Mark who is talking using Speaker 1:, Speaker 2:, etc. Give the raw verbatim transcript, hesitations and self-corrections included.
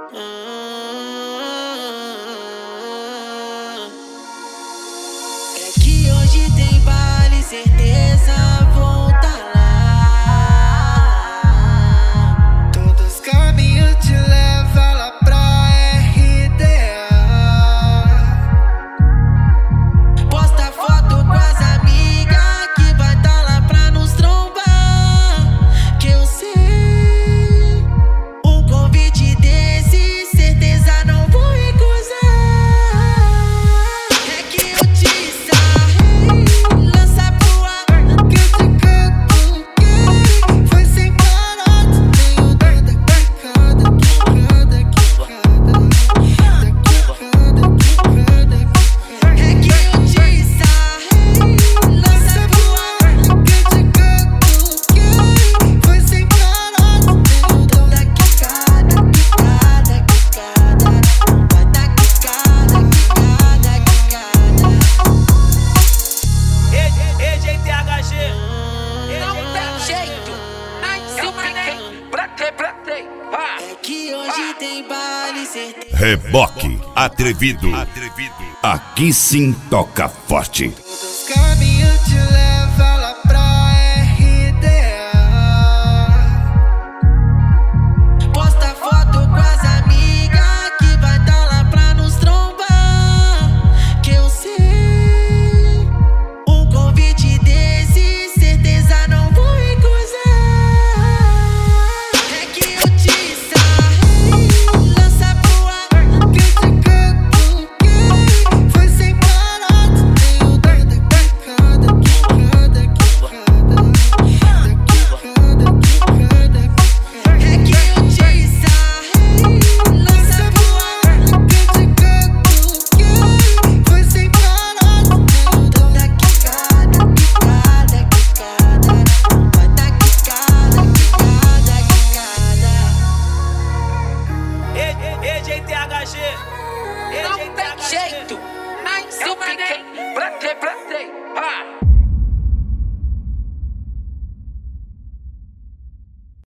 Speaker 1: É que hoje tem baile, certeza vou tá lá.
Speaker 2: Todos os caminhos te levam lá pra R D A.
Speaker 1: Posta foto com as amigas que vai tá lá pra nos trombar. Que eu sei, um convite desse, certeza não vou recusar. É que eu te sarrei, lança pro ar.
Speaker 2: Que te canto, que foi sem parar. Tenho dor da quicada, quicada, quicada, da quicada, quicada, quicada.
Speaker 1: É que eu te sarrei, lança pro ar.
Speaker 2: Que te canto, que foi sem parar. Tenho dor
Speaker 1: Da quicada, quicada, quicada. Vai da quicada, quicada, quicada.
Speaker 3: E J T H G.
Speaker 1: Não tem jeito, nem se fiquei.
Speaker 3: Platei, platei.
Speaker 1: É que hoje tem baile, certeza.
Speaker 4: Reboque atrevido. Aqui sim toca forte.
Speaker 2: Todos os caminhos te levam